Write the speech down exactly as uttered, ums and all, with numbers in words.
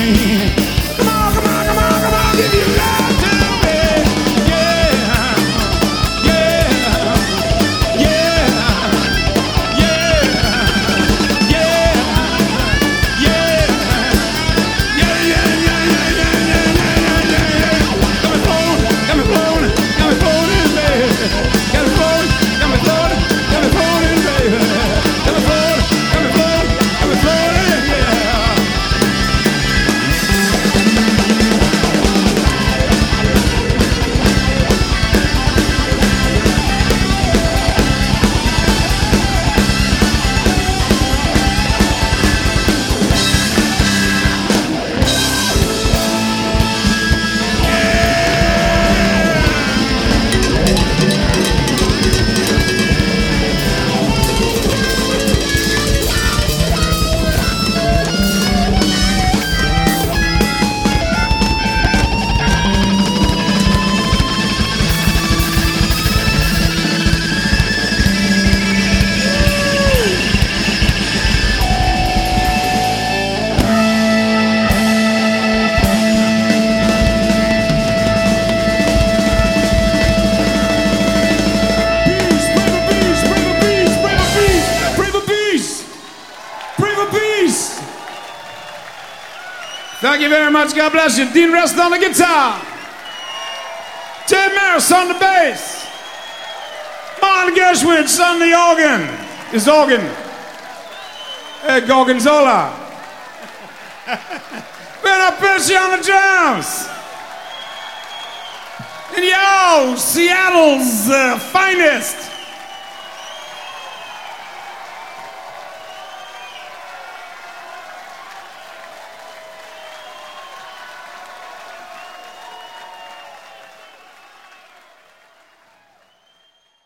Come on, come on, come on, come on, give you love to me. Yeah, yeah, yeah, yeah, yeah, yeah, yeah, yeah, yeah, yeah, yeah, yeah, yeah. Got me floating, got me floating, got me floating, baby. Got me floating, got me floating, got me floating, baby. Got me floating, got me floating, got me floating, yeah. Thank you very much. God bless you. Dean Rest on the guitar. Ted Maris on the bass. Martin Gershwin on the organ. His organ. Ed Gorgonzola. Benno Percy on the drums. And yo, Seattle's uh, finest.